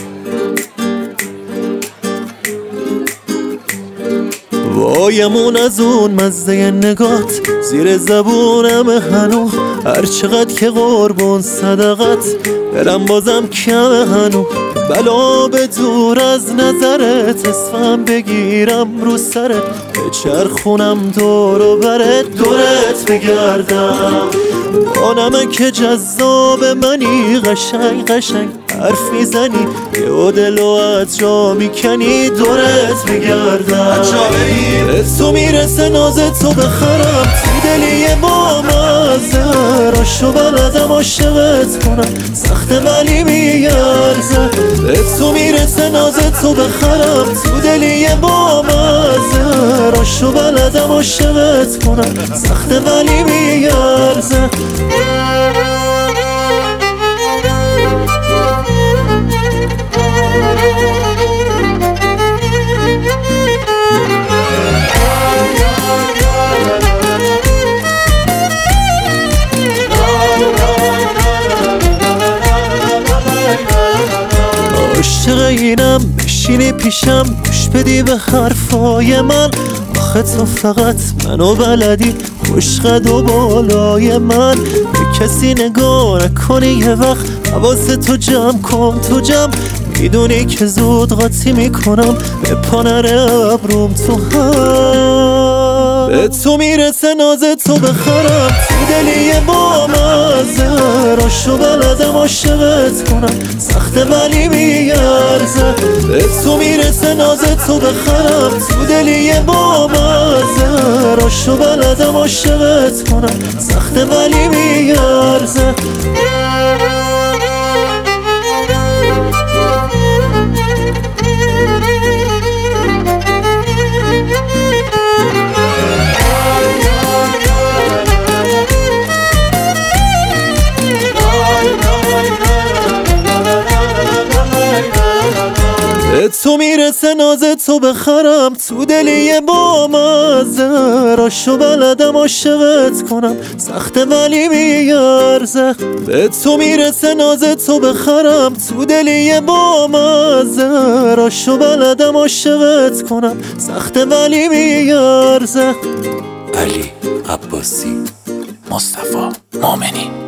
وایمون از اون مزه نگات زیر زبونم هنو، هر چقدر که قربون صدقت دلم بازم کمه هنو. بلا به دور از نظرت اسمم بگیرم رو سرت، بچرخونم دور و برت دورت بگردم. با نمک جذاب منی قشنگ قشنگ حرف میزنی، یه دلو از جا میکنی دورت بگردم. به تو میرسه ناز تو بخرم تو دلی با مزه، راشو بلدم عاشقت کنم سخته ولی میارزه. به تو میرسه ناز تو بخرم تو دلی با مزه، راشو بلدم عاشقت کنم سخته ولی میارزه. عاشق اینم بشینی پیشم گوش بدی به حرفای من، آخه تو فقط منو بلدی خوشقد و بالای من. به کسی نگاه نکنی یه وقت حواست تو جمع کن تو جمع، میدونی که زود قاطی میکنم به پانر ابروم تو هم. به تو میرسه ناز تو بخرم تو دلی با مزه، راشو بلدم عاشقت کنم سخته ولی میارزه. به تو میرسه ناز تو بخرم تو دلی با مزه، راشو بلدم عاشقت کنم سخته ولی میارزه. به تو میرسه ناز تو بخرم تو دلی با مزه، راشو بلدم عاشقت کنم سخته ولی میارزه. به تو میرسه ناز تو بخرم تو دلی با مزه، راشو بلدم عاشقت کنم سخته ولی میارزه. علی عباسی، مصطفی مومنی.